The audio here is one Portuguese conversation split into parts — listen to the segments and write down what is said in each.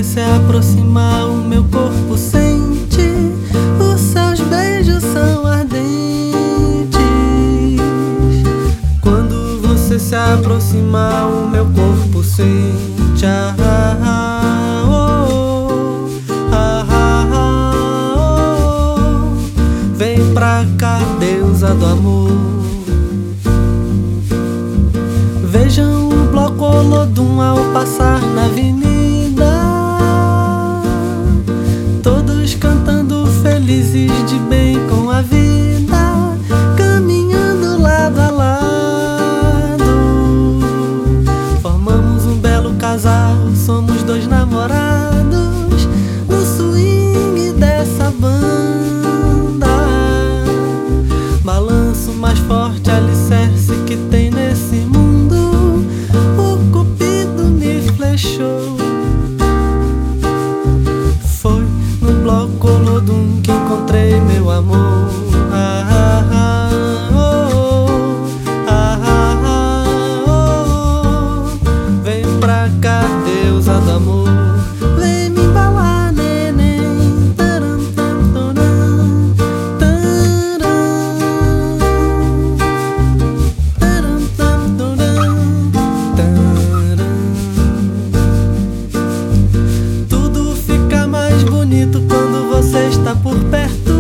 se aproximar, o meu corpo sente. Os seus beijos são ardentes. Quando você se aproximar, o meu corpo sente. Vem pra cá, deusa do amor. Vejam o bloco Olodum ao passar na avenida, todos cantando felizes de bem com a vida, caminhando lado a lado. Formamos um belo casal, somos dois namorados no swing dessa banda. Balanço mais forte, alicerce que tem nesse mundo. Foi no bloco Olodum que encontrei meu amor. Vem pra cá, deusa do amor. Vem me embalar, neném. Taram, taram, taram, taram, taram, taram. Tudo fica mais bonito quando você está por perto.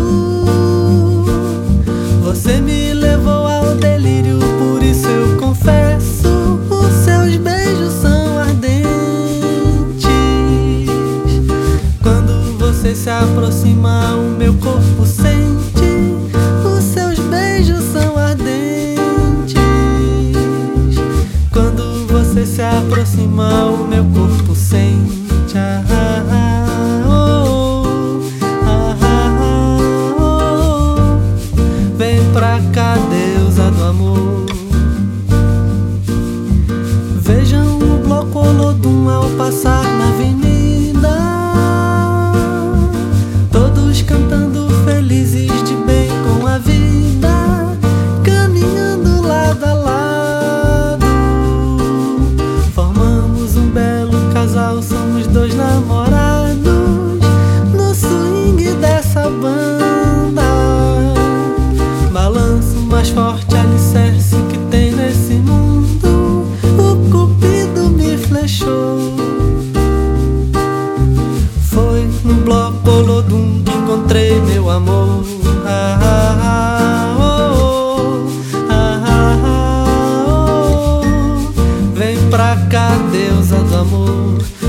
Você me levou ao delírio, por isso eu confesso. Os seus beijos são ardentes. Quando você se aproxima, o meu corpo sente. Os seus beijos são ardentes. Quando você se aproxima, o meu corpo sente. Vem pra cá, deusa do amor. Vejam o bloco Olodum ao passar na avenida, todos cantando felizes de bem com a vida, caminhando lado a lado. Formamos um belo casal, somos dois namorados no swing dessa banda. Balanço mais forte, alicerce que tem nesse mundo. O cupido me flechou. Foi no bloco Olodum que encontrei meu amor. Vem pra cá, deusa do amor.